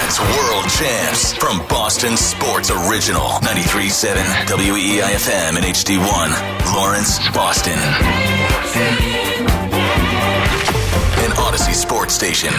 Lawrence world champs from Boston Sports Original 93.7 WEEI-FM and HD1. Lawrence, Boston. An Odyssey Sports Station.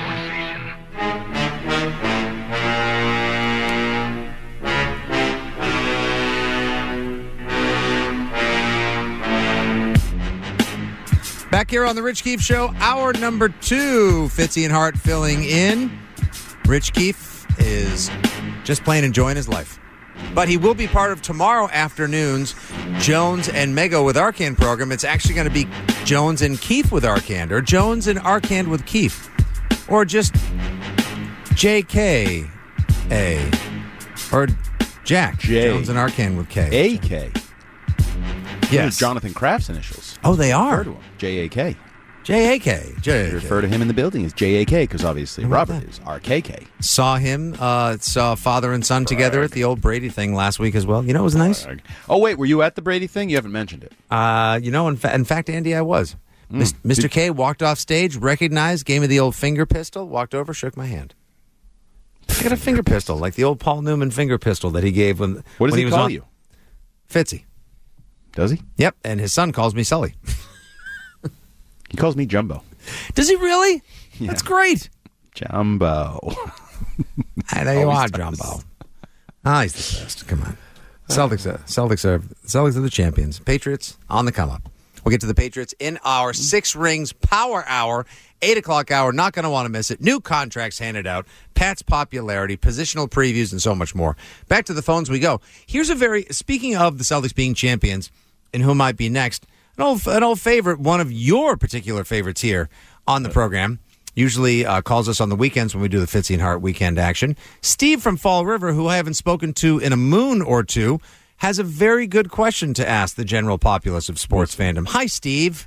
Back here on the Rich Keefe Show, hour number 2. Fitzy and Hart filling in. Rich Keefe is just plain enjoying his life. But he will be part of tomorrow afternoon's Jones and Mego with Arcand program. It's actually going to be Jones and Keefe with Arcand, or Jones and Arcand with Keefe, or just J.K.A. or Jack. Jones and Arcand with K. A.K. Yes. Jonathan Kraft's initials. Oh, they are. J.A.K. J.A.K. You refer to him in the building as J.A.K. because obviously Robert is R.K.K. Saw father and son together at the old Brady thing last week as well. You know, it was nice. Oh, wait, were you at the Brady thing? You haven't mentioned it. In fact, Andy, I was. Mr. K walked off stage, recognized, gave me the old finger pistol, walked over, shook my hand. I got a finger pistol, like the old Paul Newman finger pistol that he gave when. What does he was call on you? Fitzy. Does he? Yep, and his son calls me Sully. He calls me Jumbo. Does he really? Yeah. That's great. Jumbo. I know you are, Jumbo. He's the best. Come on. Celtics are the champions. Patriots on the come up. We'll get to the Patriots in our 6 Rings Power Hour, 8 o'clock hour. Not going to want to miss it. New contracts handed out, Pat's popularity, positional previews, and so much more. Back to the phones we go. Speaking of the Celtics being champions, and who might be next, an old favorite, one of your particular favorites here on the program, usually calls us on the weekends when we do the Fitzy and Hart weekend action. Steve from Fall River, who I haven't spoken to in a moon or two, has a very good question to ask the general populace of sports fandom. Hi, Steve.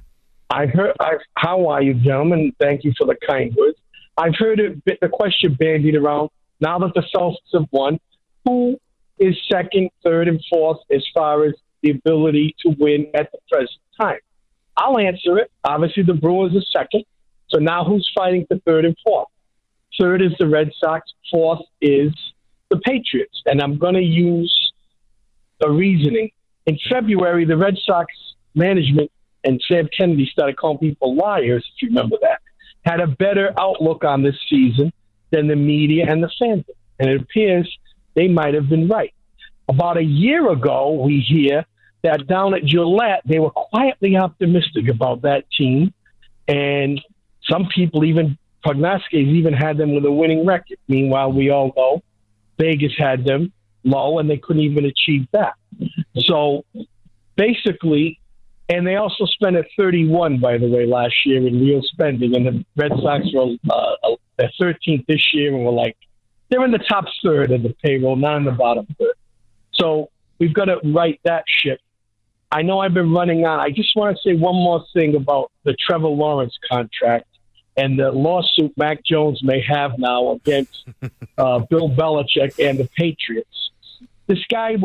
How are you, gentlemen? Thank you for the kind words. I've heard the question bandied around. Now that the Celtics have won, who is second, third, and fourth as far as the ability to win at the present time? I'll answer it. Obviously, the Brewers are second. So now who's fighting for third and fourth? Third is the Red Sox. Fourth is the Patriots. And I'm going to use the reasoning. In February, the Red Sox management and Sam Kennedy started calling people liars, if you remember that, had a better outlook on this season than the media and the fans. And it appears they might have been right. About a year ago, we hear that down at Gillette, they were quietly optimistic about that team. And some people, even prognosticators, even had them with a winning record. Meanwhile, we all know Vegas had them low, and they couldn't even achieve that. So basically, and they also spent at 31, by the way, last year in real spending. And the Red Sox were at 13th this year, and they're in the top third of the payroll, not in the bottom third. So we've got to right that ship. I know I've been running on. I just want to say one more thing about the Trevor Lawrence contract and the lawsuit Mac Jones may have now against Bill Belichick and the Patriots. This guy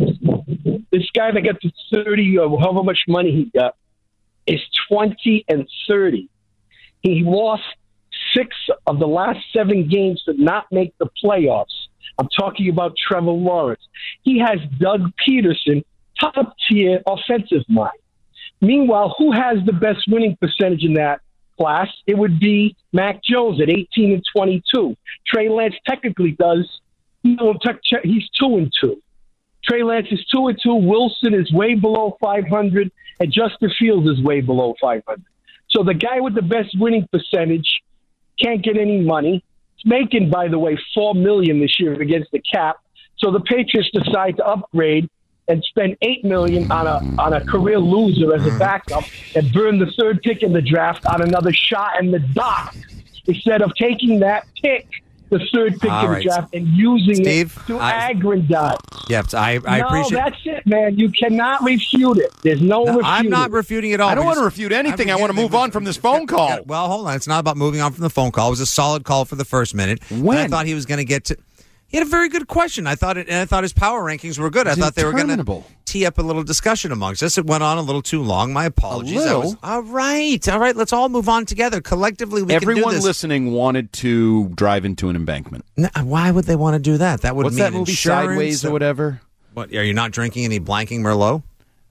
that got to 30 or however much money he got is 20 and 30. He lost 6 of the last 7 games to not make the playoffs. I'm talking about Trevor Lawrence. He has Doug Peterson, top-tier offensive mind. Meanwhile, who has the best winning percentage in that class? It would be Mac Jones at 18 and 22. Trey Lance technically does. He's 2-2. Trey Lance is 2-2. Wilson is way below 500, and Justin Fields is way below 500. So the guy with the best winning percentage can't get any money. He's making, by the way, $4 million this year against the cap. So the Patriots decide to upgrade and spend $8 million on a career loser as a backup, and burn the 3rd pick in the draft on another shot in the dark, instead of taking that pick, the 3rd pick in the draft, and using it to aggregate. Yes, I appreciate. No, that's it, man. You cannot refute it. There's no refuting. I'm not refuting it all. I don't want to refute anything. I want to move on from this phone call. Well, hold on. It's not about moving on from the phone call. It was a solid call for the first minute. When? I thought he was going to get to. He had a very good question. I thought his power rankings were good. I thought they were going to tee up a little discussion amongst us. It went on a little too long. My apologies. All right. Let's all move on together. Collectively, we can do this. Everyone listening wanted to drive into an embankment. Why would they want to do that? That would What's mean that movie, Sideways or whatever? What? Are you not drinking any blanking Merlot?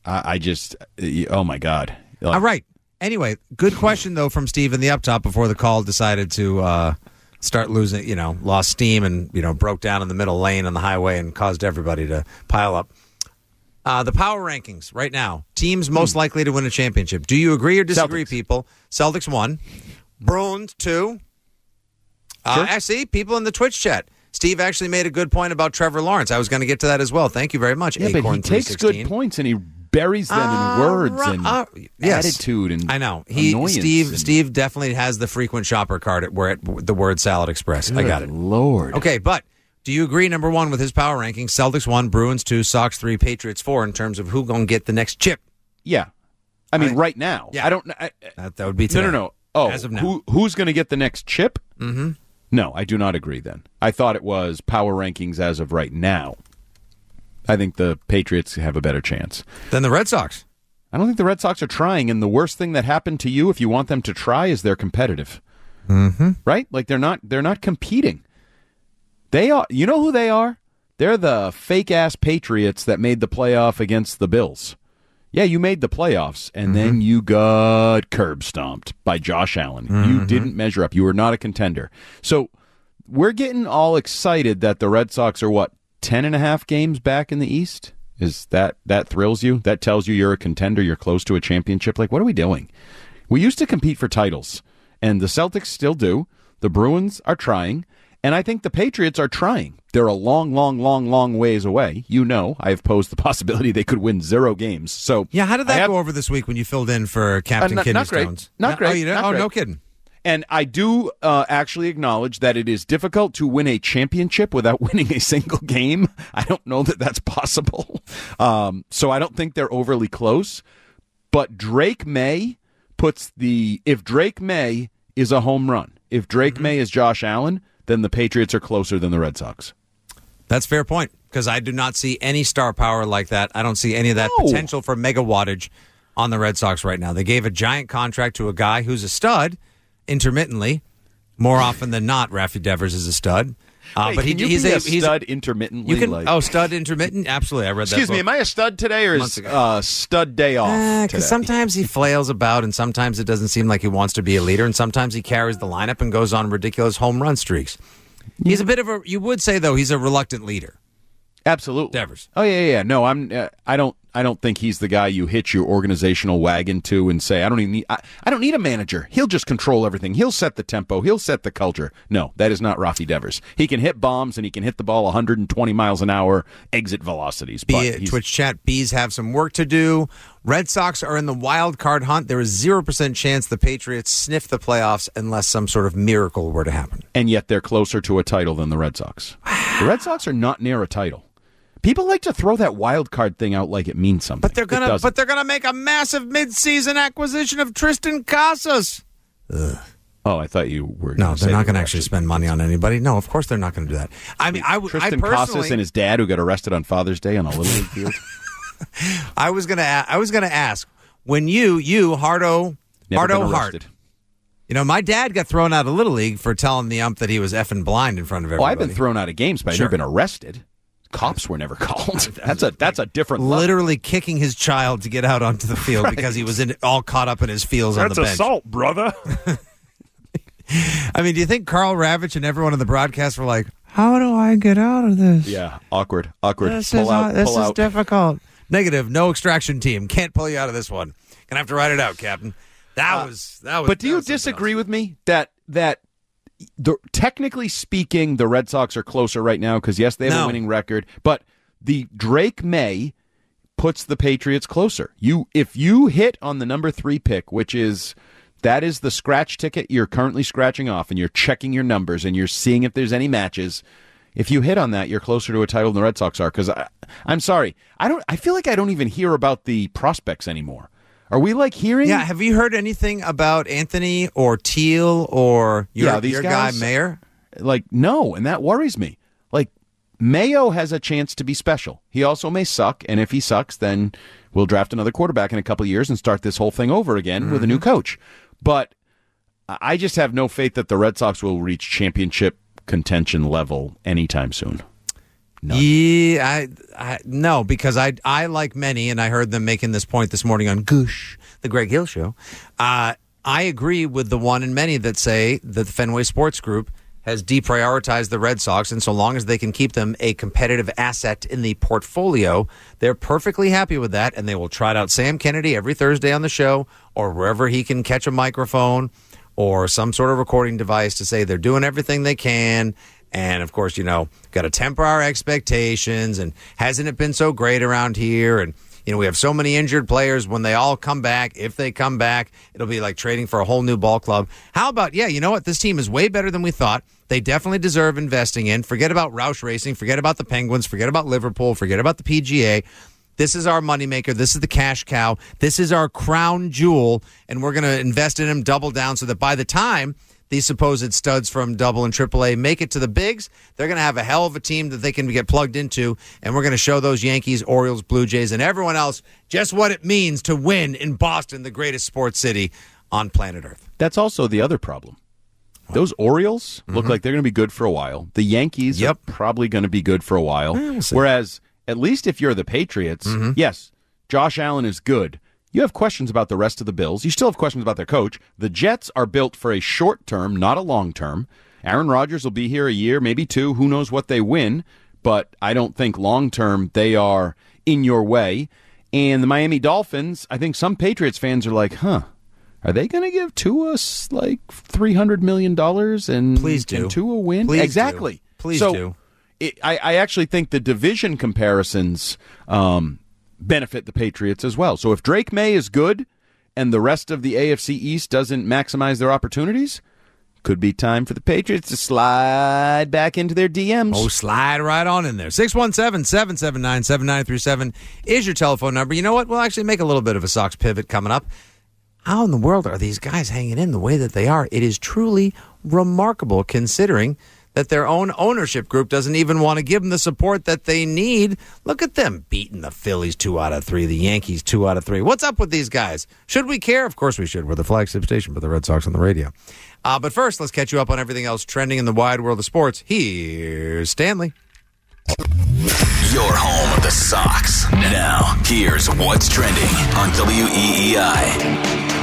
Oh my God. All right. Anyway, good question though from Steve in the up top before the call decided to start losing, lost steam and, broke down in the middle lane on the highway and caused everybody to pile up. The power rankings right now, teams most likely to win a championship. Do you agree or disagree, Celtics. people? Celtics 1, Bruins 2. I see people in the Twitch chat. Steve actually made a good point about Trevor Lawrence. I was going to get to that as well. Thank you very much. Yeah, but he takes good points and he buries them in words and attitude and I know. Steve definitely has the frequent shopper card at the word Salad Express. I got it. Lord. Okay, but do you agree, number one, with his power rankings? Celtics 1, Bruins 2, Sox 3, Patriots 4 in terms of who going to get the next chip? Yeah. I mean, right now. Yeah. I don't... that would be today. No. Oh, as of now. Who's going to get the next chip? Mm-hmm. No, I do not agree then. I thought it was power rankings as of right now. I think the Patriots have a better chance. Than the Red Sox? I don't think the Red Sox are trying, and the worst thing that happened to you if you want them to try is they're competitive. Mm-hmm. Right? Like they're not competing. They are. You know who they are? They're the fake-ass Patriots that made the playoff against the Bills. Yeah, you made the playoffs, and then you got curb stomped by Josh Allen. You didn't measure up. You were not a contender. So we're getting all excited that the Red Sox are, 10.5 games back in the East? Is that thrills you? That tells you you're a contender, you're close to a championship? Like, what are we doing? We used to compete for titles, and the Celtics still do. The Bruins are trying, and I think the Patriots are trying. They're a long, long, long, long ways away. I have posed the possibility they could win 0 games. So yeah, how did that go over this week when you filled in for Captain Kidney Stones? Not great. Oh, you did? Not great. No kidding. And I do actually acknowledge that it is difficult to win a championship without winning a single game. I don't know that that's possible. So I don't think they're overly close. But Drake May if Drake May is a home run, if Drake May is Josh Allen, then the Patriots are closer than the Red Sox. That's a fair point, because I do not see any star power like that. I don't see any of that potential for mega wattage on the Red Sox right now. They gave a giant contract to a guy who's a stud intermittently. More often than not, Rafi Devers is a stud. But he's a stud intermittently. Stud intermittent? Absolutely. I read that. Excuse me, am I a stud today or is stud day off? Because sometimes he flails about and sometimes it doesn't seem like he wants to be a leader and sometimes he carries the lineup and goes on ridiculous home run streaks. He's a bit of you would say, though, he's a reluctant leader. Absolutely. Devers. Oh, yeah. No, I don't think he's the guy you hitch your organizational wagon to and say, I don't need a manager. He'll just control everything. He'll set the tempo. He'll set the culture. No, that is not Rafi Devers. He can hit bombs and he can hit the ball 120 miles an hour exit velocities. Twitch chat, Bees have some work to do. Red Sox are in the wild card hunt. There is 0% chance the Patriots sniff the playoffs unless some sort of miracle were to happen. And yet they're closer to a title than the Red Sox. The Red Sox are not near a title. People like to throw that wild card thing out like it means something. But they're gonna make a massive midseason acquisition of Tristan Casas. Ugh. Oh, I thought you were. No, they're not going to actually spend money on anybody. No, of course they're not going to do that. I mean, Tristan Casas and his dad who got arrested on Father's Day on a Little League field. I was gonna ask when you Hardo Hart. My dad got thrown out of Little League for telling the ump that he was effing blind in front of everybody. Oh, I've been thrown out of games, but I've never been arrested. Cops were never called. That's a different level. Literally kicking his child to get out onto the field because he was all caught up in his feels on the bench. That's assault, brother. I mean, do you think Carl Ravitch and everyone in the broadcast were like, how do I get out of this? Yeah, awkward. This is difficult. Negative, no extraction team. Can't pull you out of this one. Gonna have to write it out, Captain. That was. But do you disagree with me that technically speaking, the Red Sox are closer right now because, yes, they have a winning record, but the Drake May puts the Patriots closer. If you hit on the number 3 pick, that is the scratch ticket you're currently scratching off, and you're checking your numbers, and you're seeing if there's any matches. If you hit on that, you're closer to a title than the Red Sox are, because I'm sorry. I feel like I don't even hear about the prospects anymore. Are we hearing? Yeah, have you heard anything about Anthony or Teal or your guy Mayer? No, and that worries me. Mayo has a chance to be special. He also may suck, and if he sucks, then we'll draft another quarterback in a couple of years and start this whole thing over again with a new coach. But I just have no faith that the Red Sox will reach championship contention level anytime soon. None. Yeah, no, because I like many, and I heard them making this point this morning on Goosh, the Greg Hill Show. I agree with the one and many that say that the Fenway Sports Group has deprioritized the Red Sox, and so long as they can keep them a competitive asset in the portfolio, they're perfectly happy with that, and they will trot out Sam Kennedy every Thursday on the show or wherever he can catch a microphone or some sort of recording device to say they're doing everything they can. And, of course, got to temper our expectations, and hasn't it been so great around here? And, we have so many injured players. When they all come back, if they come back, it'll be like trading for a whole new ball club. How about, you know what? This team is way better than we thought. They definitely deserve investing in. Forget about Roush Racing. Forget about the Penguins. Forget about Liverpool. Forget about the PGA. This is our moneymaker. This is the cash cow. This is our crown jewel, and we're going to invest in him, double down, so that by the time these supposed studs from Double and AAA make it to the bigs, they're going to have a hell of a team that they can get plugged into, and we're going to show those Yankees, Orioles, Blue Jays, and everyone else just what it means to win in Boston, the greatest sports city on planet Earth. That's also the other problem. Those Orioles look like they're going to be good for a while. The Yankees are probably going to be good for a while. We'll see. Whereas, at least if you're the Patriots, yes, Josh Allen is good. You have questions about the rest of the Bills. You still have questions about their coach. The Jets are built for a short term, not a long term. Aaron Rodgers will be here a year, maybe two. Who knows what they win? But I don't think long term they are in your way. And the Miami Dolphins, I think some Patriots fans are like, are they going to give Tua like $300 million and Tua win? Please exactly. Do. Please so do. I actually think the division comparisons benefit the Patriots as well. So if Drake May is good and the rest of the AFC East doesn't maximize their opportunities, could be time for the Patriots to slide back into their DMs. Oh, slide right on in there. 617-779-7937 is your telephone number. You know what? We'll actually make a little bit of a Sox pivot coming up. How in the world are these guys hanging in the way that they are? It is truly remarkable considering that their own ownership group doesn't even want to give them the support that they need. Look at them beating the Phillies 2 out of 3, the Yankees 2 out of 3. What's up with these guys? Should we care? Of course we should. We're the flagship station for the Red Sox on the radio. But first, let's catch you up on everything else trending in the wide world of sports. Here's Stanley. Your home of the Sox. Now, here's what's trending on WEEI.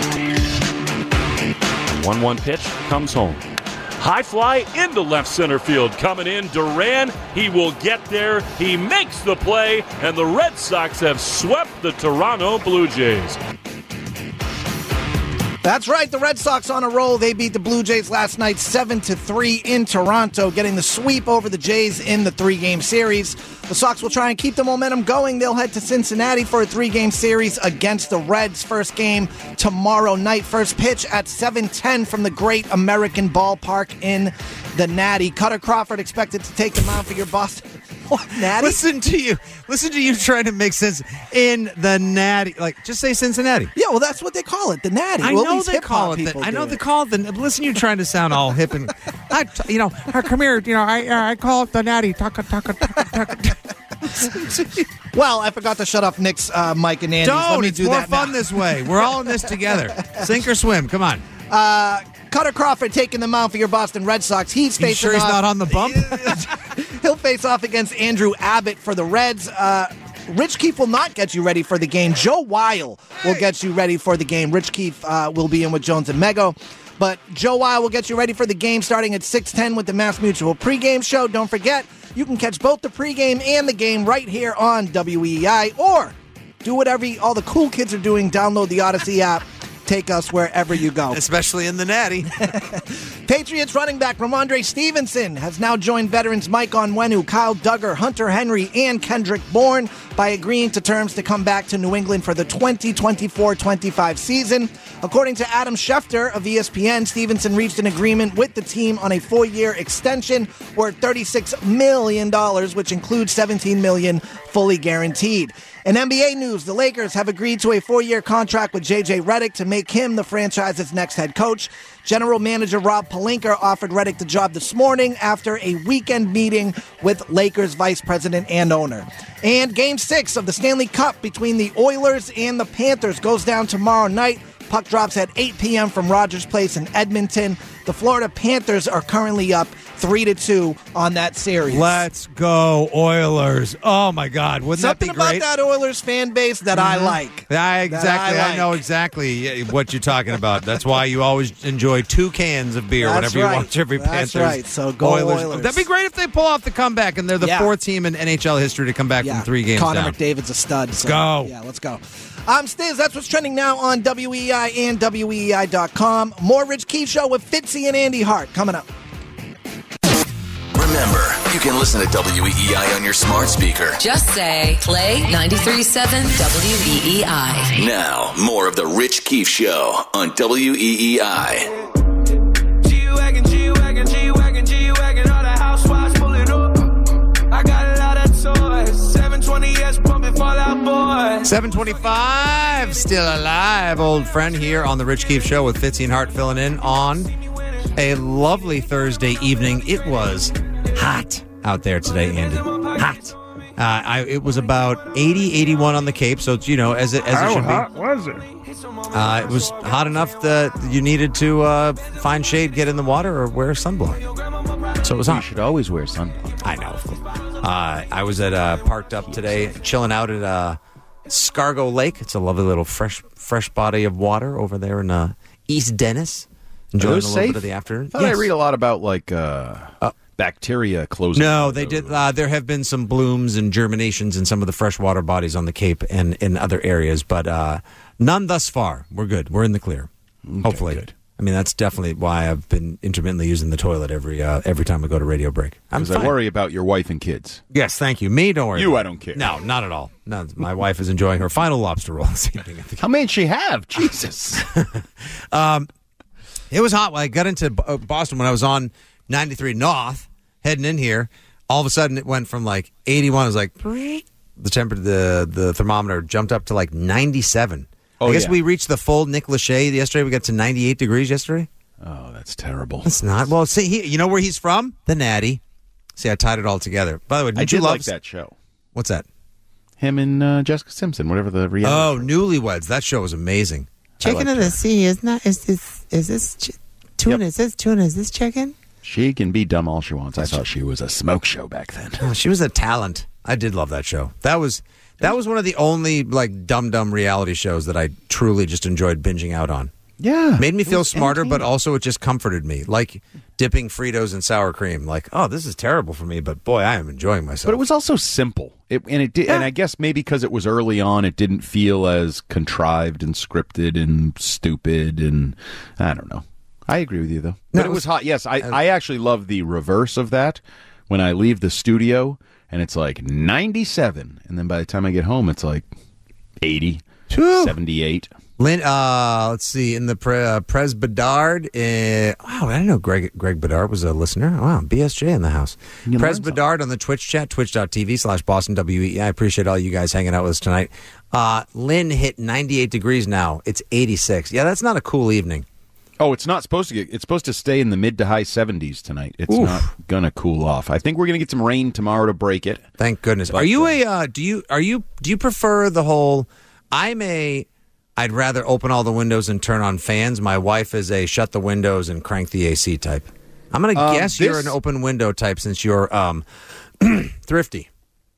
1-1 pitch comes home. High fly into left center field. Coming in, Duran. He will get there. He makes the play, and the Red Sox have swept the Toronto Blue Jays. That's right. The Red Sox on a roll. They beat the Blue Jays last night 7-3 in Toronto, getting the sweep over the Jays in the 3-game series. The Sox will try and keep the momentum going. They'll head to Cincinnati for a 3-game series against the Reds. First game tomorrow night. First pitch at 7:10 from the Great American Ballpark in the Natty. Cutter Crawford expected to take the mound for your Boston. What, Natty? Listen to you trying to make sense in the Natty. Like, just say Cincinnati. Yeah, well, that's what they call it, the Natty. I well, know they call it that. I know they call it the. Listen, you trying to sound all hip and, come here. I call it the Natty. Taka. Well, I forgot to shut off Nick's mic and Andy's. Let me It's do more that fun now. this way. We're all in this together. Sink or swim. Come on. Cutter Crawford taking the mound for your Boston Red Sox. He's You facing sure he's off. not on the bump? He'll face off against Andrew Abbott for the Reds. Rich Keefe will not get you ready for the game. Joe Weil will get you ready for the game. Rich Keefe will be in with Jones and Mego. But Joe Weil will get you ready for the game starting at 6:10 with the Mass Mutual pregame show. Don't forget, you can catch both the pregame and the game right here on WEEI. Or do whatever all the cool kids are doing. Download the Odyssey app. Take us wherever you go. Especially in the Natty. Patriots running back Ramondre Stevenson has now joined veterans Mike Onwenu, Kyle Duggar, Hunter Henry, and Kendrick Bourne by agreeing to terms to come back to New England for the 2024-25 season. According to Adam Schefter of ESPN, Stevenson reached an agreement with the team on a 4-year extension worth $36 million, which includes $17 million fully guaranteed. In NBA news, the Lakers have agreed to a 4-year contract with J.J. Redick to make him the franchise's next head coach. General Manager Rob Pelinka offered Redick the job this morning after a weekend meeting with Lakers vice president and owner. And Game 6 of the Stanley Cup between the Oilers and the Panthers goes down tomorrow night. Puck drops at 8 p.m. from Rogers Place in Edmonton. The Florida Panthers are currently up 3-2 on that series. Let's go, Oilers. Oh, my God. Wouldn't Something that be great? about that Oilers fan base that I like. Exactly. I know exactly what you're talking about. That's why you always enjoy 2 cans of beer whenever you watch every Panthers. That's right. So go Oilers. That'd be great if they pull off the comeback, and they're the 4th team in NHL history to come back from 3 games Connor down. McDavid's a stud. Let's go. Yeah, let's go. Stiz, that's what's trending now on WEI and WEI.com. More Rich Keefe Show with Fitzy and Andy Hart coming up. Remember, you can listen to WEEI on your smart speaker. Just say, play 93.7 WEEI. Now, more of the Rich Keefe Show on WEEI. G-Wagon, G-Wagon, G-Wagon, G-Wagon, all the housewives pulling up. I got a lot of toys, 720S pumping Fallout Boy. 725, still alive, old friend here on the Rich Keefe Show with Fitzy and Hart filling in on a lovely Thursday evening. It was hot out there today, Andy. Hot. It was about 80, 81 on the Cape, so it's, as it should be. How hot was it? It was hot enough that you needed to find shade, get in the water, or wear sunblock. So it was hot. You should always wear sunblock. I know. I was at parked up today, chilling out at Scargo Lake. It's a lovely little fresh body of water over there in East Dennis. Enjoying a little bit of the afternoon. I read a lot about bacteria closing. No, they did. There have been some blooms and germinations in some of the freshwater bodies on the Cape and in other areas, but none thus far. We're good. We're in the clear. Okay, hopefully. Good. I mean, that's definitely why I've been intermittently using the toilet every time we go to radio break. Because I worry about your wife and kids. Yes, thank you. Me, don't worry. You, I don't care. No, not at all. No, my wife is enjoying her final lobster roll this evening. How many did she have? Jesus. It was hot when I got into Boston when I was on 93 North, heading in here. All of a sudden, it went from like 81. It was like the temperature, the thermometer jumped up to like 97. I guess we reached the full Nick Lachey yesterday. We got to 98 degrees yesterday. Oh, that's terrible. It's not. Well, see, you know where he's from? The Natty. See, I tied it all together. By the way, I did like that show. What's that? Him and Jessica Simpson, whatever the reality. Oh, Newlyweds. That show was amazing. Chicken of the sea is not. Is this tuna? Yep. Is this tuna? Is this chicken? She can be dumb all she wants. I thought she was a smoke show back then. Oh, she was a talent. I did love that show. That was one of the only like dumb reality shows that I truly just enjoyed binging out on. Yeah, made me feel smarter, but also it just comforted me. Like dipping Fritos in sour cream. Like, oh, this is terrible for me, but boy, I am enjoying myself. But it was also simple. And I guess maybe because it was early on, it didn't feel as contrived and scripted and stupid. And I don't know. I agree with you though. No, but it was hot. Yes, I actually love the reverse of that. When I leave the studio and it's like 97, and then by the time I get home, it's like 80, 78. Lynn, let's see, in the Pres Bedard. Wow, I didn't know Greg Bedard was a listener. Wow, BSJ in the house. Pres Bedard on the Twitch chat, twitch.tv/Boston WEI. I appreciate all you guys hanging out with us tonight. Lynn hit 98 degrees now. It's 86. Yeah, that's not a cool evening. Oh, it's not supposed to it's supposed to stay in the mid to high 70s tonight. It's not gonna cool off. I think we're gonna get some rain tomorrow to break it. Thank goodness. But, are you do you prefer the whole I'd rather open all the windows and turn on fans. My wife is a shut the windows and crank the AC type. I'm going to guess you're an open window type since you're thrifty.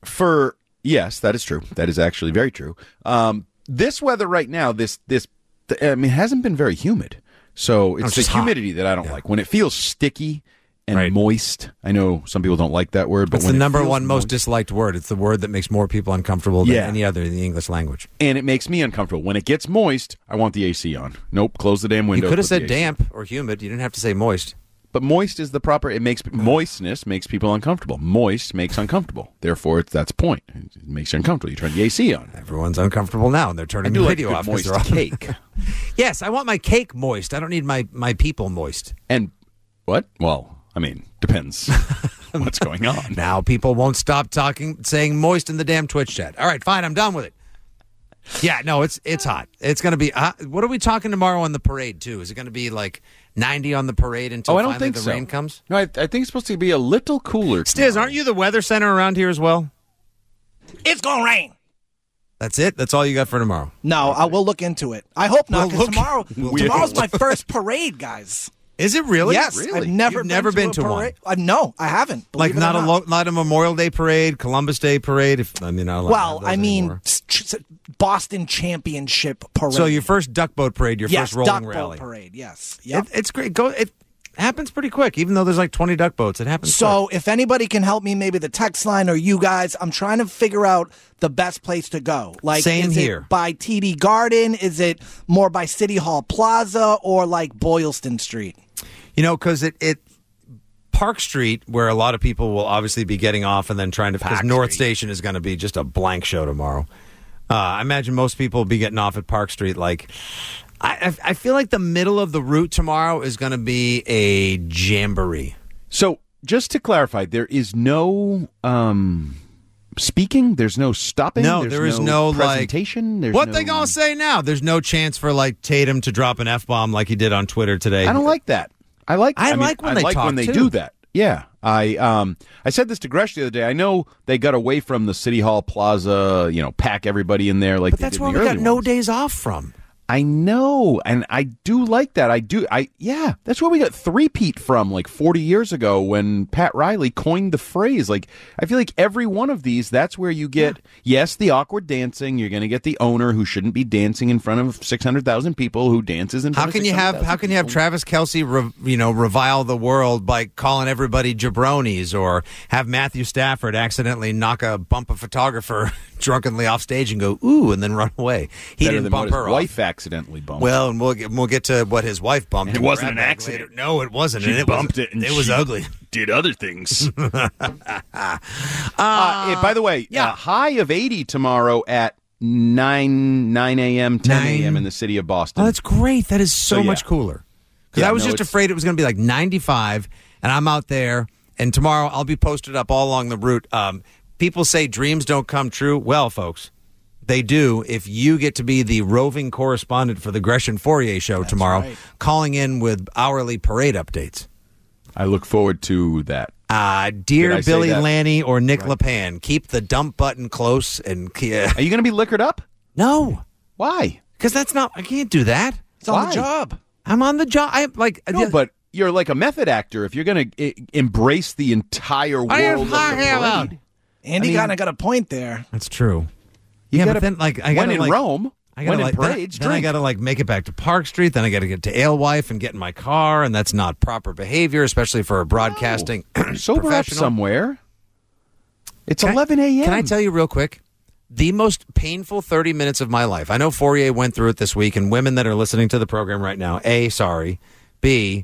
Yes, that is true. That is actually very true. This weather right now, it hasn't been very humid. So it's the humidity that I don't like. When it feels sticky and moist. I know some people don't like that word, but it's the number one most disliked word. It's the word that makes more people uncomfortable than any other in the English language. And it makes me uncomfortable. When it gets moist, I want the AC on. Nope, close the damn window. You could have said damp or humid. You didn't have to say moist. But moist is the proper. Moistness makes people uncomfortable. Moist makes uncomfortable. Therefore, that's the point. It makes you uncomfortable. You turn the AC on. Everyone's uncomfortable now, and they're turning the radio off. Moist cake. Yes, I want my cake moist. I don't need my people moist. And what? Well, I mean, depends what's going on. Now people won't stop saying moist in the damn Twitch chat. All right, fine, I'm done with it. Yeah, no, it's hot. It's going to be. What are we talking tomorrow on the parade too? Is it going to be like 90 on the parade until I don't finally think the so. rain comes? No, I think it's supposed to be a little cooler. Stiz, aren't you the weather center around here as well? It's going to rain. That's it? That's all you got for tomorrow? No, I will look into it. I hope not, We'll because tomorrow's my first parade, guys. Is it really? Yes, Really? I've never been to a one. parade. No, I haven't. Like believe it or not a Memorial Day parade, Columbus Day parade. Well, I mean, Boston Championship parade. So your first duck boat parade, your yes, first rolling duck rally. boat parade. Yes, yep. It's great. It happens pretty quick, even though there's like 20 duck boats. It happens. So quick. if anybody can help me, maybe the text line or you guys, I'm trying to figure out the best place to go. Like, Same is here. it by TD Garden? Is it more by City Hall Plaza or like Boylston Street? Because it Park Street, where a lot of people will obviously be getting off and then trying to, because North Station is going to be just a blank show tomorrow. I imagine most people will be getting off at Park Street. Like, I feel like the middle of the route tomorrow is going to be a jamboree. So just to clarify, there is no speaking. There's no stopping. No, there's there is no presentation. There's what no... they gonna say now? There's no chance for like Tatum to drop an F-bomb like he did on Twitter today. I don't like that. I like when they do that. Yeah, I said this to Gresh the other day. I know they got away from the City Hall Plaza, pack everybody in there like. But that's where we got no days off from. I know, and I do like that. Yeah, that's where we got three-peat from like 40 years ago when Pat Riley coined the phrase. Like, I feel like every one of these, that's where you get, yes, the awkward dancing. You're going to get the owner who shouldn't be dancing in front of 600,000 people who dances in front of 600,000 How can you have Travis Kelce, revile the world by calling everybody jabronis, or have Matthew Stafford accidentally knock a bump a photographer drunkenly off stage and go, ooh, and then run away? He Better didn't than bump what her his off. wife accidentally bumped. Well, and we'll get to what his wife bumped. It wasn't an accident. Later. No, it wasn't. She and bumped it, and it was she ugly. Did other things. By the way, high of 80 tomorrow at 9 a.m., 10 a.m. in the city of Boston. Oh, that's great. That is so much cooler. Because I was just it's afraid it was going to be like 95, and I'm out there, and tomorrow I'll be posted up all along the route. People say dreams don't come true. Well, folks, they do if you get to be the roving correspondent for the Gresham Fourier show tomorrow, calling in with hourly parade updates. I look forward to that. Dear Billy Lanny or Nick LePan, keep the dump button close. And Are you going to be liquored up? No. Why? Because I can't do that. It's on the job. I'm on the job. No, but you're like a method actor. If you're going to embrace the entire world of the parade. Andy kind of got a point there. That's true. You but then I got when in Rome, when in parades, then I got to make it back to Park Street. Then I got to get to Alewife and get in my car, and that's not proper behavior, especially for a broadcasting sober up somewhere. It's 11 a.m. Can I tell you real quick? The most painful 30 minutes of my life. I know Fourier went through it this week, and women that are listening to the program right now, A, sorry. B,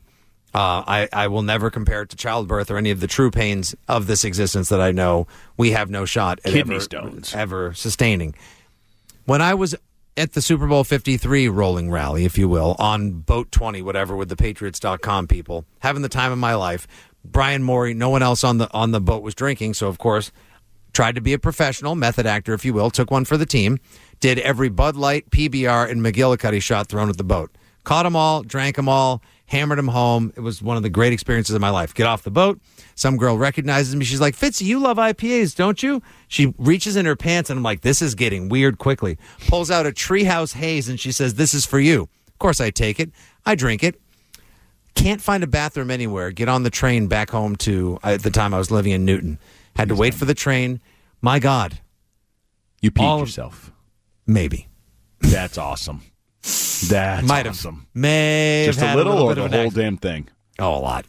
I will never compare it to childbirth or any of the true pains of this existence that I know we have no shot at kidney stones ever sustaining. When I was at the Super Bowl 53 rolling rally, if you will, on Boat 20, whatever, with the Patriots.com people, having the time of my life, Brian Morey, no one else on the boat was drinking, so of course tried to be a professional method actor, if you will, took one for the team, did every Bud Light, PBR, and McGillicuddy shot thrown at the boat. Caught them all, drank them all, hammered them home. It was one of the great experiences of my life. Get off the boat. Some girl recognizes me. She's like, Fitzy, you love IPAs, don't you? She reaches in her pants, and I'm like, this is getting weird quickly. Pulls out a Treehouse Haze, and she says, this is for you. Of course I take it. I drink it. Can't find a bathroom anywhere. Get on the train back home to, at the time I was living in Newton. Had to wait for the train. My God. You peed yourself. Maybe. That's awesome. That's Might awesome. May just have a little or bit the of whole accident. damn thing? Oh, a lot.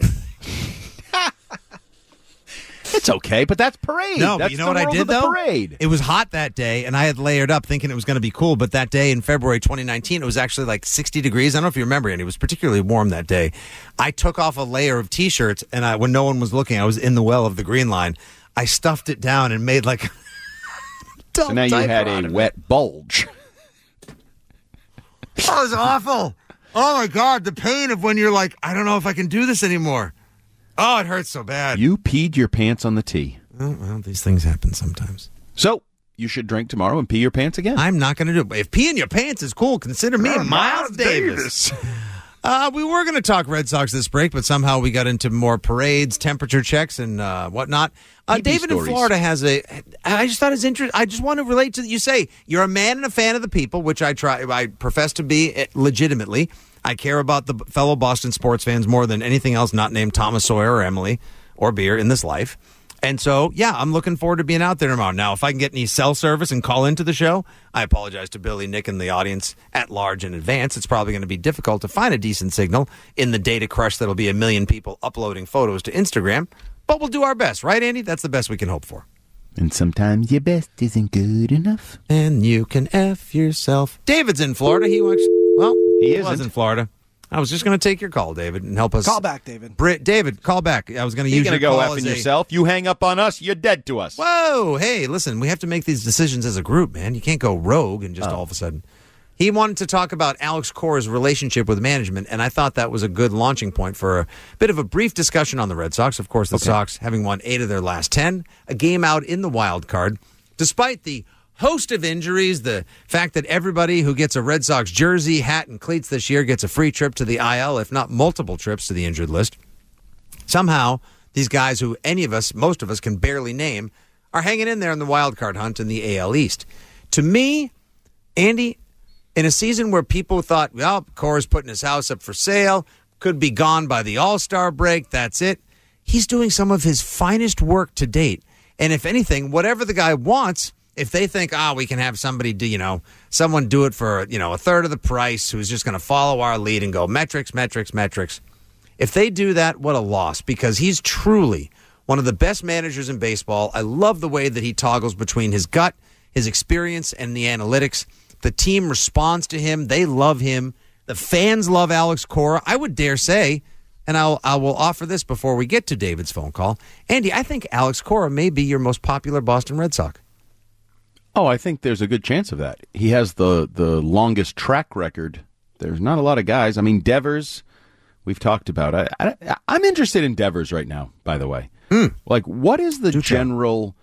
It's okay, but that's parade. No, that's but you know the what I world did, of the though? Parade. It was hot that day, and I had layered up thinking it was going to be cool, but that day in February 2019, it was actually like 60 degrees. I don't know if you remember, and it was particularly warm that day. I took off a layer of T-shirts, and when no one was looking, I was in the well of the Green Line. I stuffed it down and made like so now you had a wet bulge. Oh, it was awful. Oh, my God, the pain of when you're like, I don't know if I can do this anymore. Oh, it hurts so bad. You peed your pants on the tee. Oh, well, these things happen sometimes. So, you should drink tomorrow and pee your pants again. I'm not going to do it. If peeing your pants is cool, consider me Miles Davis. We were going to talk Red Sox this break, but somehow we got into more parades, temperature checks, and whatnot. David in Florida has I just thought it's interesting. I just want to relate to you say you're a man and a fan of the people, which I profess to be legitimately. I care about the fellow Boston sports fans more than anything else not named Thomas Sawyer or Emily or Beer in this life. And so, yeah, I'm looking forward to being out there tomorrow. Now, if I can get any cell service and call into the show, I apologize to Billy, Nick, and the audience at large in advance. It's probably going to be difficult to find a decent signal in the data crush that'll be 1 million people uploading photos to Instagram. But we'll do our best, right, Andy? That's the best we can hope for. And sometimes your best isn't good enough. And you can F yourself. David's in Florida. He was in Florida. I was just going to take your call, David, and help us. Call back, David. David, call back. I was going to use your call. You're going to go effing yourself. You hang up on us, you're dead to us. Whoa, hey, listen, we have to make these decisions as a group, man. You can't go rogue and just all of a sudden. He wanted to talk about Alex Cora's relationship with management, and I thought that was a good launching point for a bit of a brief discussion on the Red Sox. Of course, the Sox having won 8 of their last 10, a game out in the wild card, despite the host of injuries, the fact that everybody who gets a Red Sox jersey, hat, and cleats this year gets a free trip to the IL, if not multiple trips to the injured list. Somehow, these guys who most of us can barely name, are hanging in there in the wild card hunt in the AL East. To me, Andy, in a season where people thought, well, Cora's putting his house up for sale, could be gone by the All-Star break, that's it. He's doing some of his finest work to date. And if anything, whatever the guy wants, if they think, we can have somebody do, someone do it for, a third of the price who's just going to follow our lead and go metrics. If they do that, what a loss, because he's truly one of the best managers in baseball. I love the way that he toggles between his gut, his experience, and the analytics. The team responds to him. They love him. The fans love Alex Cora. I would dare say, and I will offer this before we get to David's phone call, Andy, I think Alex Cora may be your most popular Boston Red Sox. Oh, I think there's a good chance of that. He has the longest track record. There's not a lot of guys. I mean, Devers, we've talked about. I'm interested in Devers right now, by the way. Like, what is the general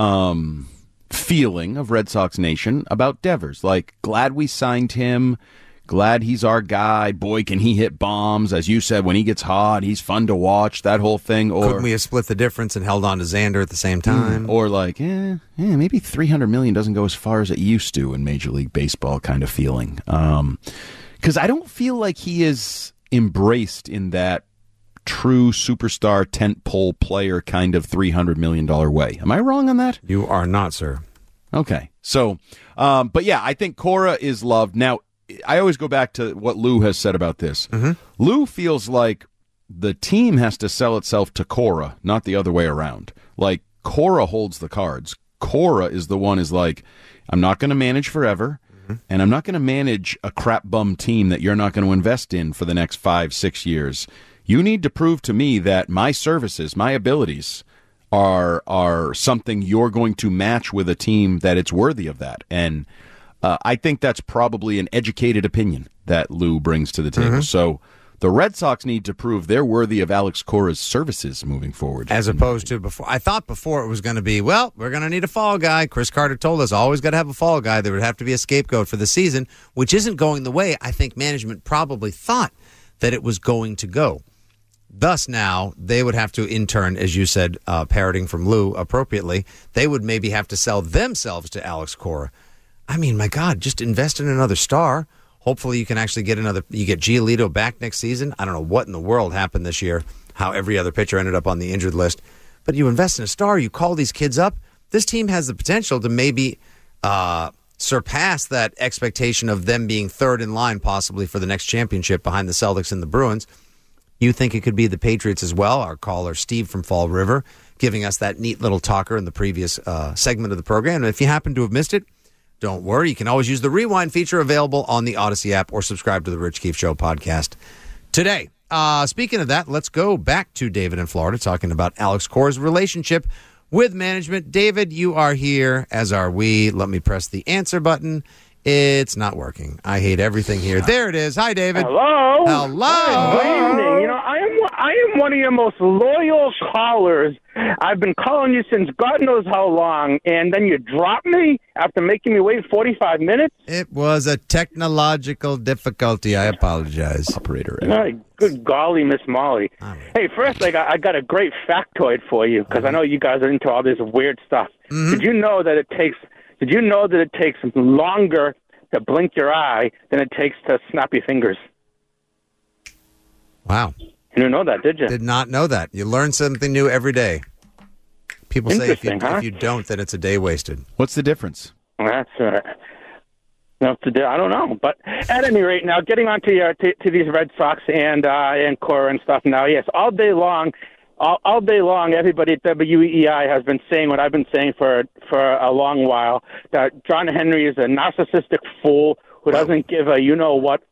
feeling of Red Sox Nation about Devers? Like, glad we signed him. Glad he's our guy. Boy, can he hit bombs. As you said, when he gets hot, he's fun to watch, that whole thing. Or couldn't we have split the difference and held on to Xander at the same time? Or like, maybe $300 million doesn't go as far as it used to in Major League Baseball kind of feeling. Because I don't feel like he is embraced in that true superstar tentpole player kind of $300 million way. Am I wrong on that? You are not, sir. Okay. So, but yeah, I think Cora is loved. Now, I always go back to what Lou has said about this. Lou feels like the team has to sell itself to Cora, not the other way around. Like, Cora holds the cards. Cora is the one is like, I'm not going to manage forever, and I'm not going to manage a crap bum team that you're not going to invest in for the next 5-6 years. You need to prove to me that my services, my abilities are something you're going to match with a team that it's worthy of that. And I think that's probably an educated opinion that Lou brings to the table. So the Red Sox need to prove they're worthy of Alex Cora's services moving forward. As opposed to before. I thought before it was going to be, well, we're going to need a fall guy. Chris Carter told us always got to have a fall guy. There would have to be a scapegoat for the season, which isn't going the way I think management probably thought that it was going to go. Thus now, they would have to, in turn, as you said, parroting from Lou appropriately, they would maybe have to sell themselves to Alex Cora. I mean, my God, just invest in another star. Hopefully you can actually get you get Giolito back next season. I don't know what in the world happened this year, how every other pitcher ended up on the injured list. But you invest in a star, you call these kids up. This team has the potential to maybe surpass that expectation of them being third in line possibly for the next championship behind the Celtics and the Bruins. You think it could be the Patriots as well? Our caller, Steve from Fall River, giving us that neat little talker in the previous segment of the program. And if you happen to have missed it, don't worry. You can always use the rewind feature available on the Odyssey app or subscribe to the Rich Keefe Show podcast today. Speaking of that, let's go back to David in Florida talking about Alex Cora's relationship with management. David, you are here, as are we. Let me press the answer button. It's not working. I hate everything here. There it is. Hi, David. Hello. Hello. Good evening. You know, I am one of your most loyal callers. I've been calling you since God knows how long, and then you drop me after making me wait 45 minutes? It was a technological difficulty. I apologize. Operator. Good golly, Miss Molly. Right. Hey, first, I got a great factoid for you, because I know you guys are into all this weird stuff. Mm-hmm. Did you know that it takes longer to blink your eye than it takes to snap your fingers? Wow. You didn't know that, did you? Did not know that. You learn something new every day. People say if you don't, then it's a day wasted. What's the difference? That's I don't know, but at any rate, now getting on to these Red Sox and Cora and stuff. Now, yes, all day long, everybody at WEEI has been saying what I've been saying for a long while, that John Henry is a narcissistic fool who doesn't give a you know what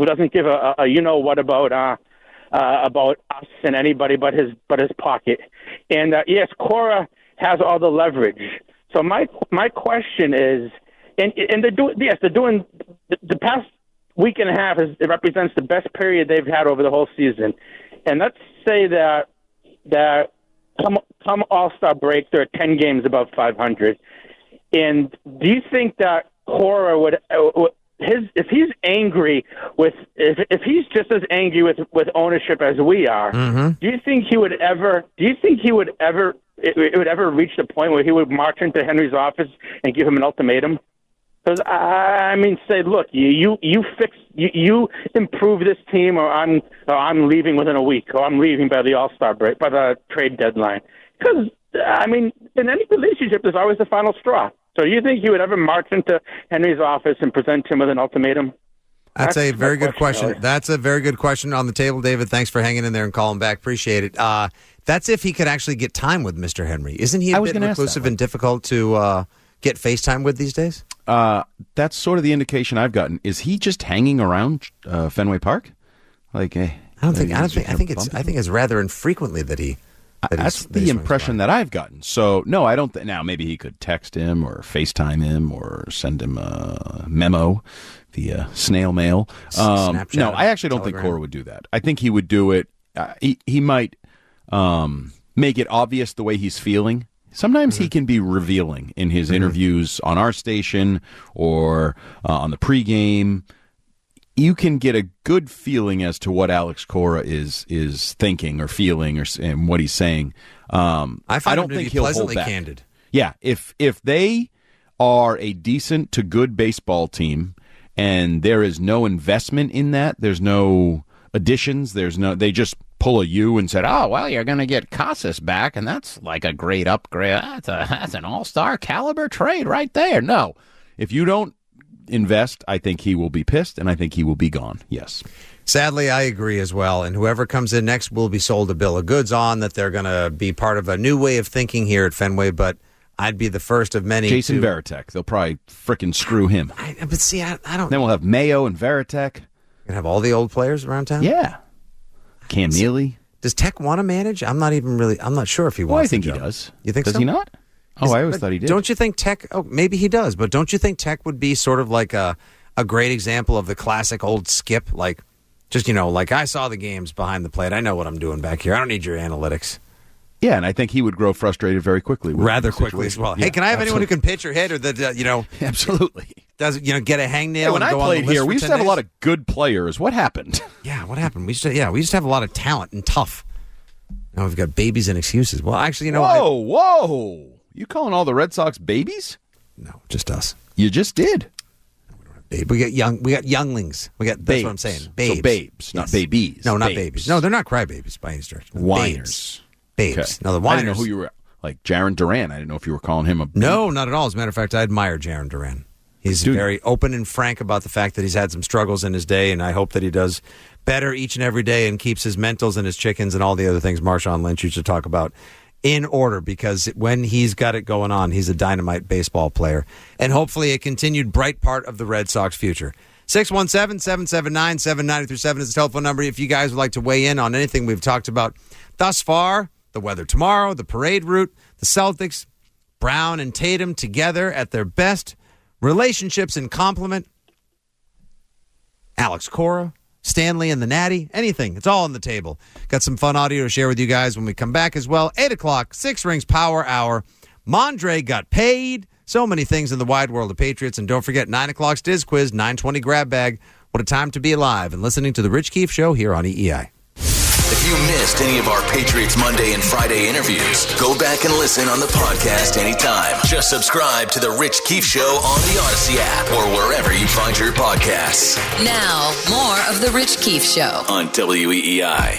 about us and anybody but his pocket. And yes, Cora has all the leverage. So my question is, and they're doing the past week and a half it represents the best period they've had over the whole season. And let's say that come All-Star break, there are 10 games above 500. And do you think that Cora would if he's angry if he's just as angry with ownership as we are, mm-hmm. do you think it would ever reach the point where he would march into Henry's office and give him an ultimatum? Because say, look, you improve this team, or I'm leaving within a week, or I'm leaving by the All-Star break, by the trade deadline. Because in any relationship, there's always the final straw. So you think he would ever march into Henry's office and present him with an ultimatum? That's a very good question. That's a very good question on the table, David. Thanks for hanging in there and calling back. Appreciate it. That's if he could actually get time with Mr. Henry. Isn't he a bit reclusive and difficult to get FaceTime with these days? That's sort of the indication I've gotten. Is he just hanging around Fenway Park? I think it's rather infrequently that he. That's the impression that I've gotten. So, no, I don't now, maybe he could text him or FaceTime him or send him a memo via snail mail. Snapchat, no, I actually don't Telegram. think Cora would do that. I think he would do it. He might make it obvious the way he's feeling. Sometimes he can be revealing in his interviews on our station or on the pregame. You can get a good feeling as to what Alex Cora is thinking or feeling and what he's saying. I don't think he'll hold back. Candid. Yeah, if they are a decent to good baseball team and there is no investment in that, there's no additions, they just pull a U and said, "Oh, well, you're going to get Casas back, and that's like a great upgrade. That's an all-star caliber trade right there." No, if you don't invest, I think he will be pissed, and I think he will be gone. Yes. Sadly, I agree as well. And whoever comes in next will be sold a bill of goods on that they're going to be part of a new way of thinking here at Fenway. But I'd be the first of many. Jason Varitek. They'll probably frickin' screw him. But see, I don't. Then we'll have Mayo and Varitek. You're going to have all the old players around town? Yeah. Cam Neely. Does Tech want to manage? I'm not sure if he wants to. Well, I think he does. You think so? Does he not? Oh, I always thought he did. Don't you think Tech... Oh, maybe he does, but don't you think Tech would be sort of like a great example of the classic old Skip? Like, just, like I saw the games behind the plate. I know what I'm doing back here. I don't need your analytics. Yeah, and I think he would grow frustrated very quickly. Rather quickly as well. Yeah, hey, can I have anyone who can pitch or hit or that, Absolutely. Does, get a hangnail when and go I played on the list here, for we used 10 to have days? a lot of good players. What happened? Yeah, what happened? We used to have a lot of talent and tough. Now we've got babies and excuses. Well, actually, Whoa. You calling all the Red Sox babies? No, just us. You just did. We got younglings. That's babes. what I'm saying. Babes. So babes, not babies. No, not babies. No, they're not crybabies by any stretch. No, Whiners. Babes. Okay. No, the whiners. I didn't know who you were. Like Jaron Duran. I didn't know if you were calling him a baby. No, not at all. As a matter of fact, I admire Jaron Duran. He's very open and frank about the fact that he's had some struggles in his day, and I hope that he does better each and every day and keeps his mentals and his chickens and all the other things Marshawn Lynch used to talk about in order, because when he's got it going on, he's a dynamite baseball player and hopefully a continued bright part of the Red Sox future. 617-779-7937 is the telephone number if you guys would like to weigh in on anything we've talked about thus far. The weather tomorrow, the parade route, the Celtics, Brown and Tatum together at their best. relationships in compliment, Alex Cora, Stanley and the Natty, anything. It's all on the table. Got some fun audio to share with you guys when we come back as well. 8 o'clock, 6 Rings Power Hour. Mondre got paid. So many things in the wide world of Patriots. And don't forget, 9 o'clock's Diz Quiz, 9:20 Grab Bag. What a time to be alive and listening to The Rich Keefe Show here on EEI. If you missed any of our Patriots Monday and Friday interviews, go back and listen on the podcast anytime. Just subscribe to The Rich Keefe Show on the Odyssey app or wherever you find your podcasts. Now, more of The Rich Keefe Show on WEEI.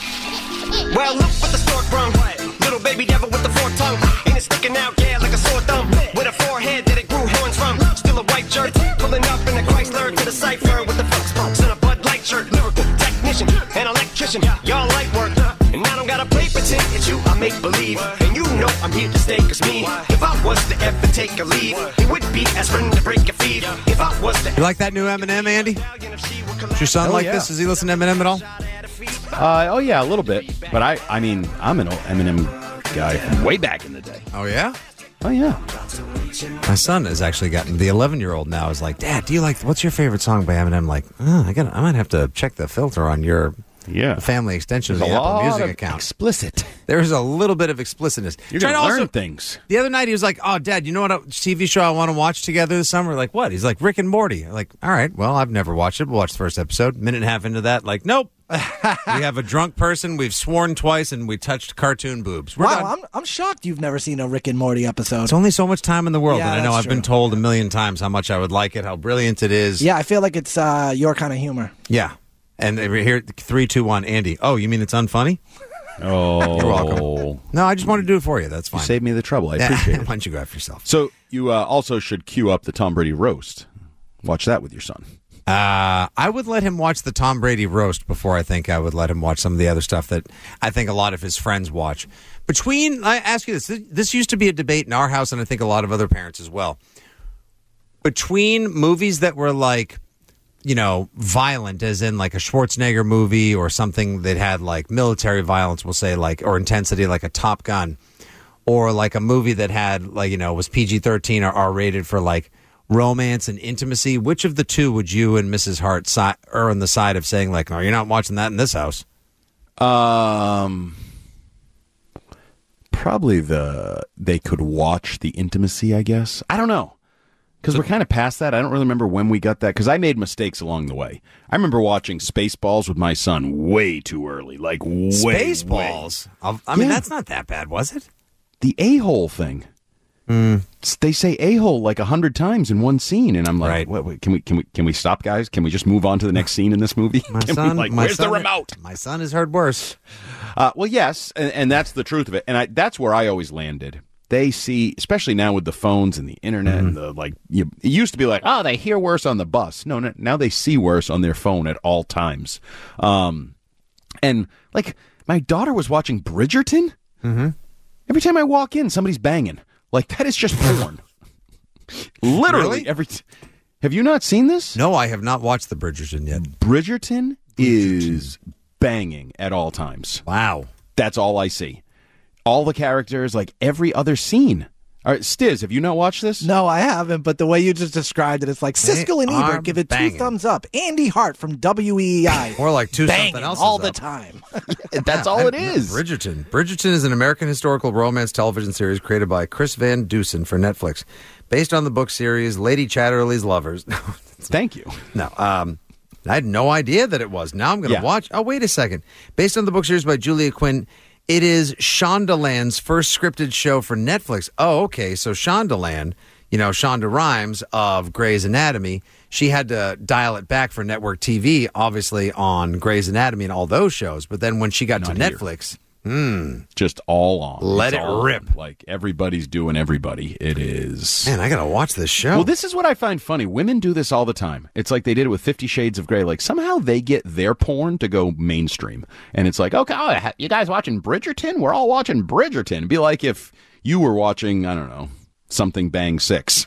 Well, look what the stork brung. Little baby devil with the forked tongue. Ain't it sticking out, yeah, like a sore thumb. With a forehead that it grew horns from. Still a white jerk. Pulling up in a Chrysler to the cipher with the funk smokes and a Bud Light shirt. Lyrical technician, an electrician. Y'all light work. And I don't gotta play pretend. It's you, I make believe. And you know I'm here to stay, cause me, if I was to ever take a leave, it would be aspirin to break a feed. If I was to... You like that new Eminem, Andy? Does your son like this? Does he listen to Eminem at all? Oh, yeah, a little bit. But I mean, I'm an old Eminem guy from way back in the day. Oh, yeah? Oh, yeah. My son has actually gotten, the 11-year-old now is like, Dad, do you like, what's your favorite song by Eminem? I'm like, I might have to check the filter on your family extension of the Apple Music account. Explicit. There's a little bit of explicitness. You're going to learn things. The other night he was like, oh, Dad, you know what TV show I want to watch together this summer? Like, what? He's like, Rick and Morty. I'm like, all right, well, I've never watched it. We'll watch the first episode. Minute and a half into that, like, nope. We have a drunk person, we've sworn twice, and we touched cartoon boobs. Wow, I'm shocked you've never seen a Rick and Morty episode. It's only so much time in the world, Yeah, and I know that's I've been told a million times how much I would like it, how brilliant it is. Yeah, I feel like it's your kind of humor. Yeah. And we're here, 3, 2, 1, Andy. Oh, you mean it's unfunny? Oh. You're welcome. No, I just wanted to do it for you. That's fine. You saved me the trouble. I appreciate it. Why don't you go after yourself? So you also should queue up the Tom Brady roast. Watch that with your son. I would let him watch the Tom Brady roast before I think I would let him watch some of the other stuff that I think a lot of his friends watch. I ask you this used to be a debate in our house, and I think a lot of other parents as well. Between movies that were like, violent, as in like a Schwarzenegger movie or something that had like military violence, we'll say, like, or intensity, like a Top Gun, or like a movie that had like, was PG-13 or R-rated for like romance and intimacy, which of the two would you and Mrs. Hart err on the side of saying, like, no, you're not watching that in this house? Probably they could watch the intimacy, I guess. I don't know. Because we're kind of past that. I don't really remember when we got that, because I made mistakes along the way. I remember watching Spaceballs with my son way too early. Like, way. Spaceballs? I mean, that's not that bad, was it? The a-hole thing. They say a-hole like 100 times in one scene, and I'm like, wait, can we stop, guys? Can we just move on to the next scene in this movie? Where's the remote? My son has heard worse. Well, yes, and that's the truth of it, and that's where I always landed. They see, especially now with the phones and the internet, and it used to be like, oh, they hear worse on the bus. No, now they see worse on their phone at all times. And like my daughter was watching Bridgerton. Mm-hmm. Every time I walk in, somebody's banging. Like, that is just porn. Literally Really? Have you not seen this? No, I have not watched the Bridgerton yet. Bridgerton is banging at all times. Wow. That's all I see. All the characters, like every other scene. All right, Stiz, have you not watched this? No, I haven't, but the way you just described it, it's like Siskel and are Ebert give it banging. 2 thumbs up. Andy Hart from WEEI. Or like 2 banging something else all the up. time. That's all it is. Bridgerton. Bridgerton is an American historical romance television series created by Chris Van Dusen for Netflix, based on the book series Lady Chatterley's Lovers. Thank you. No, I had no idea that it was. Now I'm going to watch. Oh, wait a second. Based on the book series by Julia Quinn, it is Shondaland's first scripted show for Netflix. Oh, okay. So Shondaland, Shonda Rhimes of Grey's Anatomy, she had to dial it back for network TV, obviously, on Grey's Anatomy and all those shows. But then when she got to Netflix, just all on. Let it's it all rip. On. Like, everybody's doing everybody. It is. Man, I got to watch this show. Well, this is what I find funny. Women do this all the time. It's like they did it with 50 Shades of Grey. Like, somehow they get their porn to go mainstream. And it's like, okay, you guys watching Bridgerton? We're all watching Bridgerton. It'd be like if you were watching, I don't know, Something Bang 6.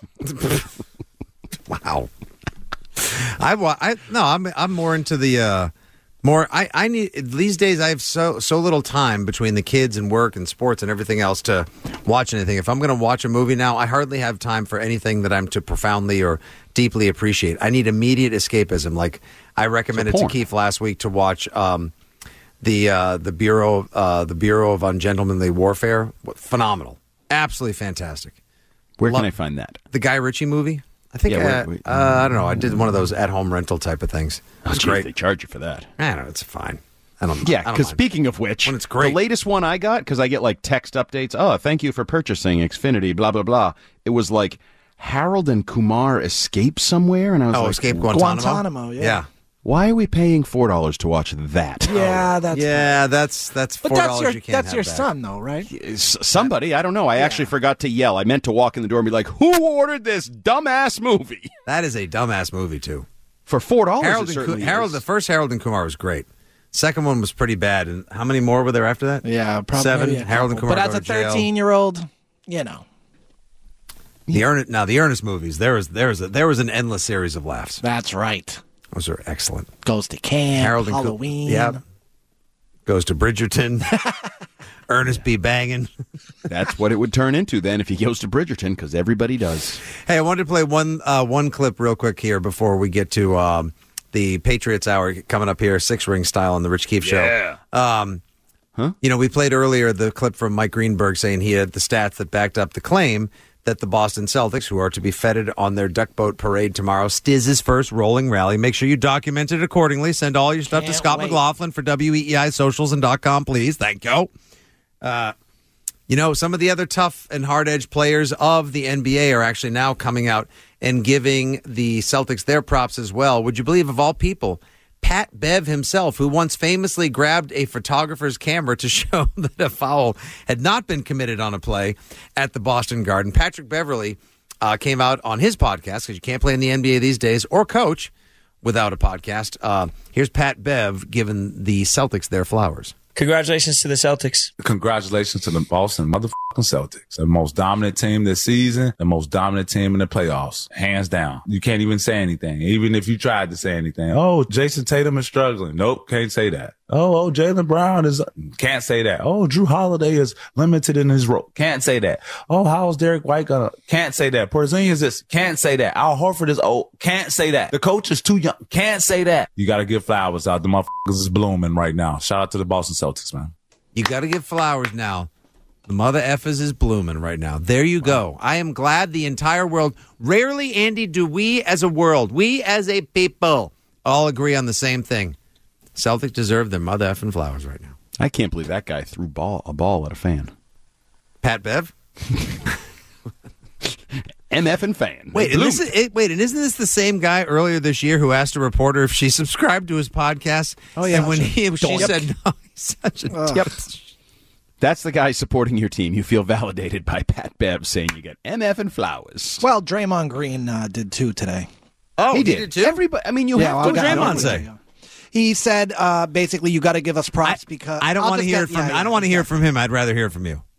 Wow. I'm more into the More. I need these days. I have so little time between the kids and work and sports and everything else to watch anything. If I'm going to watch a movie now, I hardly have time for anything that I'm to profoundly or deeply appreciate. I need immediate escapism. Like I recommended to Keith last week to watch the Bureau of Ungentlemanly Warfare. Phenomenal, absolutely fantastic. Where can I find that? The Guy Ritchie movie. I think I don't know. I did one of those at-home rental type of things. It's great. They charge you for that. I don't know. It's fine. I don't. Yeah, because speaking of which, when it's great. The latest one I got, because I get like text updates. Oh, thank you for purchasing Xfinity. Blah blah blah. It was like Harold and Kumar escape somewhere, and I was like, escape Guantanamo. Guantanamo. Yeah. Why are we paying $4 to watch that? Yeah, that's that's but $4 you can't that's have your back. son, though, right? Somebody, I don't know. I actually forgot to yell. I meant to walk in the door and be like, "Who ordered this dumbass movie?" That is a dumbass movie too. For $4, Harold, the first Harold and Kumar was great. Second one was pretty bad. And how many more were there after that? Yeah, probably 7. Harold and Kumar. But as a 13-year-old, you know. The Ernest movies. There was an endless series of laughs. That's right. Those are excellent. Goes to camp. Harold and Halloween. Yeah. Goes to Bridgerton. Ernest B. Bangin'. That's what it would turn into then if he goes to Bridgerton, because everybody does. Hey, I wanted to play one clip real quick here before we get to the Patriots Hour coming up here, 6-ring style on the Rich Keefe Show. Yeah. You know, we played earlier the clip from Mike Greenberg saying he had the stats that backed up the claim that the Boston Celtics, who are to be feted on their duck boat parade tomorrow, Stiz's first rolling rally. Make sure you document it accordingly. Send all your stuff to Scott McLaughlin for WEEI socials and .com, please. Thank you. You know, some of the other tough and hard-edged players of the NBA are actually now coming out and giving the Celtics their props as well. Would you believe, of all people, Pat Bev himself, who once famously grabbed a photographer's camera to show that a foul had not been committed on a play at the Boston Garden. Patrick Beverley came out on his podcast, because you can't play in the NBA these days or coach without a podcast. Here's Pat Bev giving the Celtics their flowers. Congratulations to the Celtics. Congratulations to the Boston motherfucking Celtics. The most dominant team this season, the most dominant team in the playoffs. Hands down. You can't even say anything, even if you tried to say anything. Oh, Jason Tatum is struggling. Nope, can't say that. Oh, Jaylen Brown is... Can't say that. Oh, Drew Holiday is limited in his role. Can't say that. Oh, how's Derek White gonna... Can't say that. Porzingis is... Can't say that. Al Horford is old. Can't say that. The coach is too young. Can't say that. You got to give flowers out. The motherfuckers is blooming right now. Shout out to the Boston Celtics, man. You got to give flowers now. The mother effers is blooming right now. There you go. I am glad the entire world... Rarely, Andy, do we as a world, we as a people, all agree on the same thing. Celtics deserve their mother effing flowers right now. I can't believe that guy threw a ball at a fan. Pat Bev? MF and fan. Wait, and isn't this the same guy earlier this year who asked a reporter if she subscribed to his podcast? Oh, yeah. And when she said no, he's such a... Yep. That's the guy supporting your team. You feel validated by Pat Bev saying you get MF and flowers. Well, Draymond Green did too today. Oh, he did too? Everybody, I mean, you have to. What did Draymond say? He said, basically, you got to give us props because I don't want to hear it from. I don't want to hear from him. I'd rather hear it from you.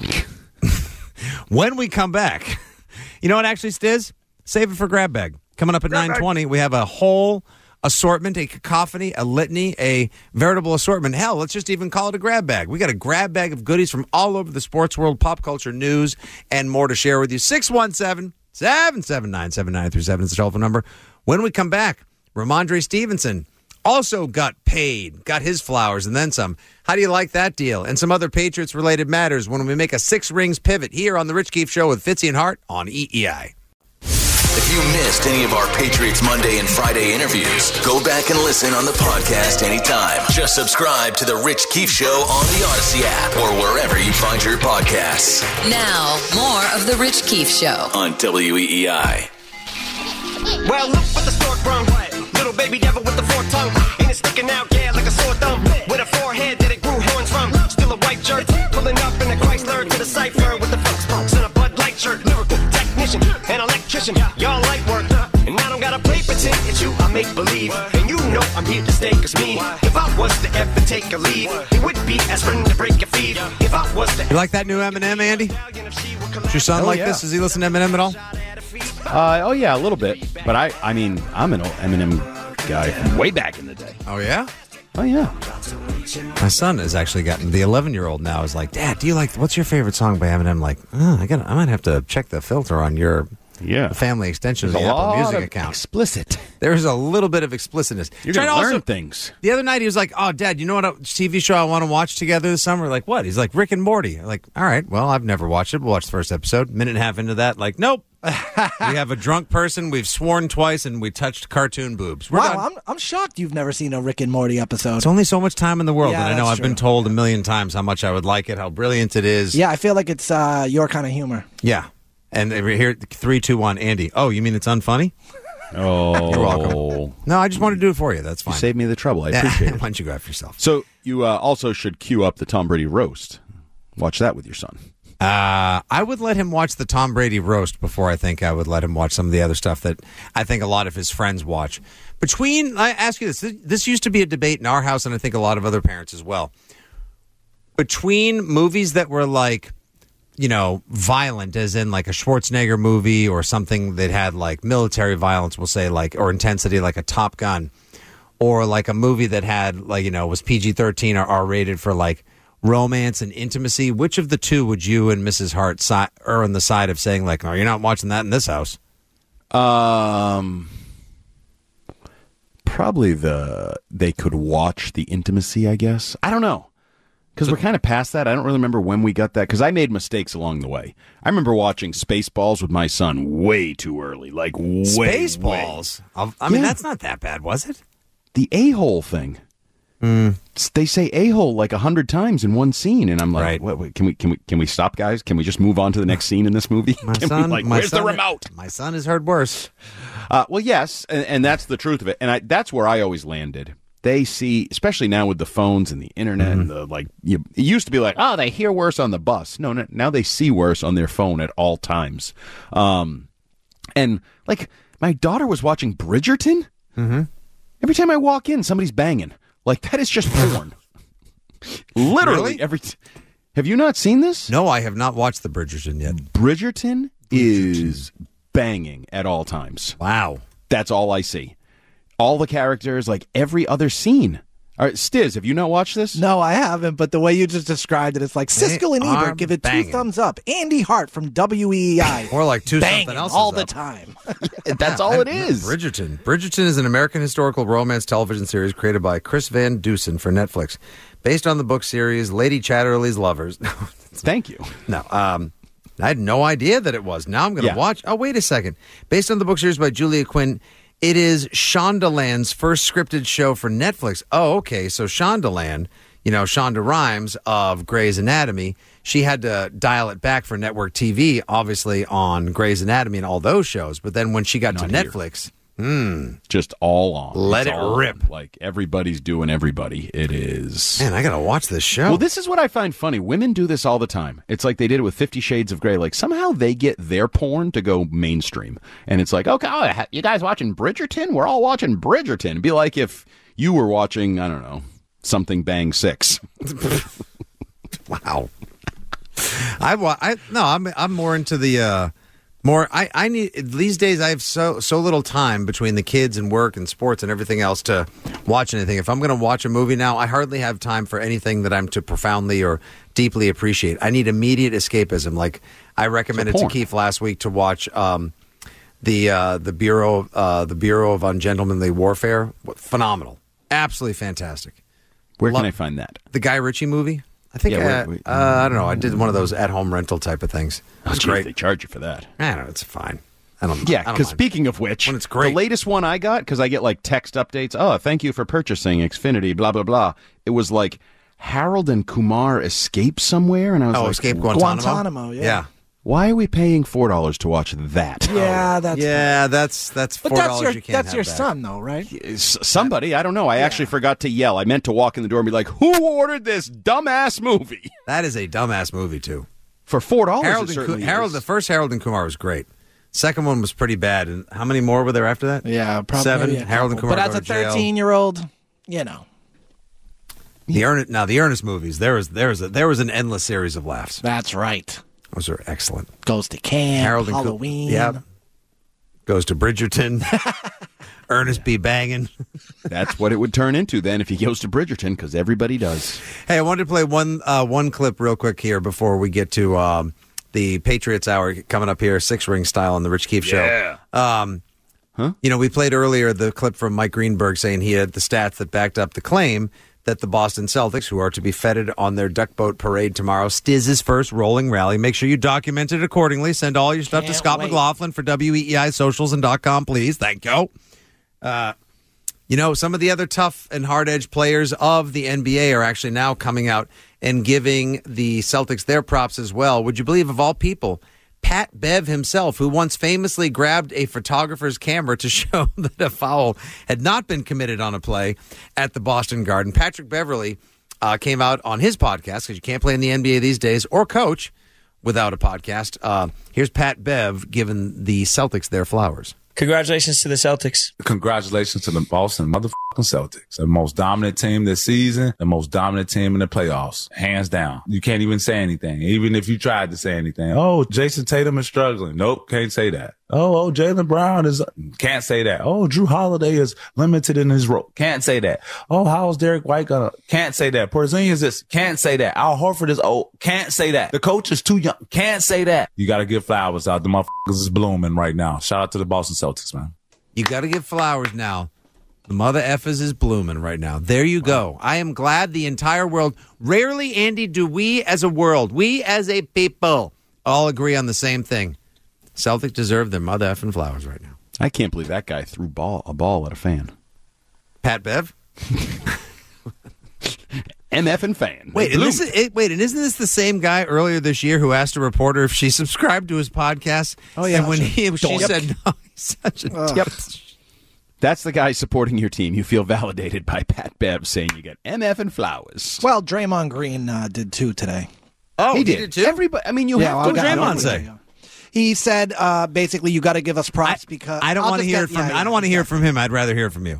When we come back, you know what? Actually, Stiz, save it for Grab Bag. Coming up at 9:20, we have a whole assortment, a cacophony, a litany, a veritable assortment. Hell, let's just even call it a grab bag. We got a grab bag of goodies from all over the sports world, pop culture, news, and more to share with you. 617-779-7937 is the telephone number. When we come back, Ramondre Stevenson also got paid, got his flowers, and then some. How do you like that deal? And some other Patriots-related matters when we make a 6 rings pivot here on The Rich Keefe Show with Fitzy and Hart on EEI. If you missed any of our Patriots Monday and Friday interviews, go back and listen on the podcast anytime. Just subscribe to The Rich Keefe Show on the Odyssey app or wherever you find your podcasts. Now, more of The Rich Keefe Show on WEEI. Well, look what the stork brung. Little baby devil with the forked tongue. And it's sticking out, yeah, like a sore thumb. With a forehead that it grew horns from. Still a white shirt. Pulling up in a Chrysler to the cipher with the Fox Punks and a Bud Light shirt. Lyrical technician, an electrician. Y'all light work. And I don't gotta play pretend. It's you, I make believe. And you know I'm here to stay, cause me. If I was to ever take a leave, it would be aspirin to break your feet. If I was to... You like that new Eminem, Andy? Does your son like this? Does he listen to Eminem at all? Oh, yeah, a little bit. But I mean, I'm an old Eminem guy from way back in the day. Oh, yeah? Oh, yeah. My son has actually gotten, the 11-year-old now is like, Dad, what's your favorite song by Eminem? I'm like, I might have to check the filter on your family extension of the Apple Music account. Explicit. There's a little bit of explicitness. You're going to learn things. The other night he was like, oh, Dad, you know what TV show I want to watch together this summer? Like, what? He's like, Rick and Morty. I'm like, all right, well, I've never watched it. We'll watch the first episode. Minute and a half into that, like, nope. We have a drunk person, we've sworn twice, and we touched cartoon boobs. I'm shocked you've never seen a Rick and Morty episode. It's only so much time in the world, Yeah, and I know that's I've been told a million times how much I would like it, how brilliant it is. Yeah, I feel like it's your kind of humor. Yeah. And here, 3, 2, 1, Andy. Oh, you mean it's unfunny? Oh. You're welcome. No, I just wanted to do it for you. That's fine. You saved me the trouble. I appreciate it. Why don't you go after yourself? So you also should queue up the Tom Brady roast. Watch that with your son. I would let him watch the Tom Brady roast before I think I would let him watch some of the other stuff that I think a lot of his friends watch. I ask you this used to be a debate in our house, and I think a lot of other parents as well. Between movies that were like, violent, as in like a Schwarzenegger movie or something that had like military violence, we'll say, like, or intensity, like a Top Gun, or like a movie that had like, was PG-13 or R-rated for like romance and intimacy, which of the two would you and Mrs. Hart err on the side of saying like, oh, you're not watching that in this house? Probably they could watch the intimacy, I guess. I don't know. Because we're kind of past that. I don't really remember when we got that, because I made mistakes along the way. I remember watching Spaceballs with my son way too early. Like, way. Spaceballs? I mean, that's not that bad, was it? The a-hole thing. They say a-hole like 100 times in one scene, and I'm like, wait, can we stop, guys? Can we just move on to the next scene in this movie? Where's the remote? My son has heard worse. Well, yes, and that's the truth of it, and that's where I always landed. They see, especially now with the phones and the internet, and it used to be like, oh, they hear worse on the bus. No, now they see worse on their phone at all times. And like my daughter was watching Bridgerton. Mm-hmm. Every time I walk in, somebody's banging. Like, that is just porn. Literally Really? Have you not seen this? No, I have not watched the Bridgerton yet. Bridgerton is banging at all times. Wow. That's all I see. All the characters, like every other scene. All right, Stiz, have you not watched this? No, I haven't, but the way you just described it, it's like Siskel and are Ebert give it banging. 2 thumbs up. Andy Hart from WEEI. Or like 2 banging something else all the up. time. That's all it is. Bridgerton. Bridgerton is an American historical romance television series created by Chris Van Dusen for Netflix. Based on the book series Lady Chatterley's Lovers. Thank you. No, I had no idea that it was. Now I'm going to watch. Oh, wait a second. Based on the book series by Julia Quinn, it is Shondaland's first scripted show for Netflix. Oh, okay. So Shondaland, Shonda Rhimes of Grey's Anatomy, she had to dial it back for network TV, obviously on Grey's Anatomy and all those shows. But then when she got to Netflix, just all on. Let It's it all rip. on. Like everybody's doing everybody. It is. Man, I got to watch this show. Well, this is what I find funny. Women do this all the time. It's like they did it with 50 Shades of Grey. Like somehow they get their porn to go mainstream. And it's like, okay, you guys watching Bridgerton? We're all watching Bridgerton. It'd be like if you were watching, I don't know, Something Bang 6. Wow. I'm more into the I need these days. I have so little time between the kids and work and sports and everything else to watch anything. If I'm going to watch a movie now, I hardly have time for anything that I'm to profoundly or deeply appreciate. I need immediate escapism. Like I recommended to Keith last week to watch the Bureau of Ungentlemanly Warfare. Phenomenal, absolutely fantastic. Where can I find that? The Guy Ritchie movie. I think I don't know. I did one of those at-home rental type of things. It's great. They charge you for that. I don't know. It's fine. I don't. Yeah, I don't because mind. speaking of which, When it's great. the latest one I got, because I get like text updates. Oh, thank you for purchasing Xfinity. Blah blah blah. It was like Harold and Kumar escape somewhere, and I was like, Escape Guantanamo. Guantanamo, yeah. Why are we paying $4 to watch that? Yeah, that's that's But $4 you can't that's have your back. son, though, right? Somebody, I don't know. I actually forgot to yell. I meant to walk in the door and be like, "Who ordered this dumbass movie?" That is a dumbass movie too. For $4, Harold, the first Harold and Kumar was great. Second one was pretty bad. And how many more were there after that? Yeah, probably 7. maybe a Harold and couple. Kumar. But as go a to jail. 13-year-old, the Ernest movies. There was an endless series of laughs. That's right. Those are excellent. Goes to camp, Harold and Halloween. Yeah. Goes to Bridgerton. Ernest B. Bangin. That's what it would turn into then if he goes to Bridgerton, because everybody does. Hey, I wanted to play one clip real quick here before we get to the Patriots Hour coming up here, 6 Ring style on the Rich Keefe Show. We played earlier the clip from Mike Greenberg saying he had the stats that backed up the claim that the Boston Celtics, who are to be feted on their duck boat parade tomorrow, Stiz's first rolling rally. Make sure you document it accordingly. Send all your stuff to Scott McLaughlin for WEEI socials and .com, please. Thank you. Some of the other tough and hard-edged players of the NBA are actually now coming out and giving the Celtics their props as well. Would you believe, of all people, Pat Bev himself, who once famously grabbed a photographer's camera to show that a foul had not been committed on a play at the Boston Garden. Patrick Beverley came out on his podcast, because you can't play in the NBA these days or coach without a podcast. Here's Pat Bev giving the Celtics their flowers. Congratulations to the Celtics. Congratulations to the Boston motherfucking Celtics. The most dominant team this season, the most dominant team in the playoffs. Hands down. You can't even say anything, even if you tried to say anything. Oh, Jason Tatum is struggling. Nope, can't say that. Oh, Jaylen Brown is... Can't say that. Oh, Drew Holiday is limited in his role. Can't say that. Oh, how's Derek White gonna... Can't say that. Porzingis is... Can't say that. Al Horford is old. Can't say that. The coach is too young. Can't say that. You gotta give flowers out. The motherfuckers is blooming right now. Shout out to the Boston Celtics, man. You gotta give flowers now. The mother effers is blooming right now. There you go. I am glad the entire world... Rarely, Andy, do we as a world, we as a people, all agree on the same thing. Celtics deserve their mother effing flowers right now. I can't believe that guy threw a ball at a fan. Pat Bev? MF and fan. Wait, and isn't this the same guy earlier this year who asked a reporter if she subscribed to his podcast? Oh, yeah. And when she said no, he's such a... Yep. That's the guy supporting your team. You feel validated by Pat Bev saying you get MF and flowers. Well, Draymond Green did too today. Oh, he did too? Everybody, I mean, what did Draymond say? He said, basically, you got to give us props because I don't want to hear it from. I don't want to hear it from him. I'd rather hear it from you.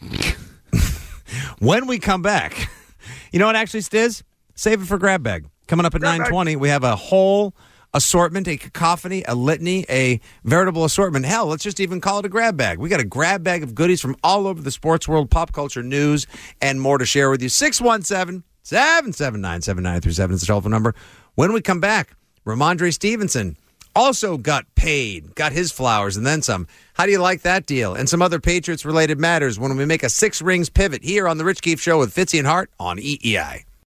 When we come back, you know what? Actually, Stiz, save it for Grab Bag. Coming up at 9:20, we have a whole assortment, a cacophony, a litany, a veritable assortment. Hell, let's just even call it a grab bag. We got a grab bag of goodies from all over the sports world, pop culture, news, and more to share with you. 617-779-7937 is the telephone number. When we come back, Ramondre Stevenson also got paid, got his flowers, and then some. How do you like that deal? And some other Patriots-related matters when we make a 6 Rings pivot here on The Rich Keefe Show with Fitzy and Hart on EEI.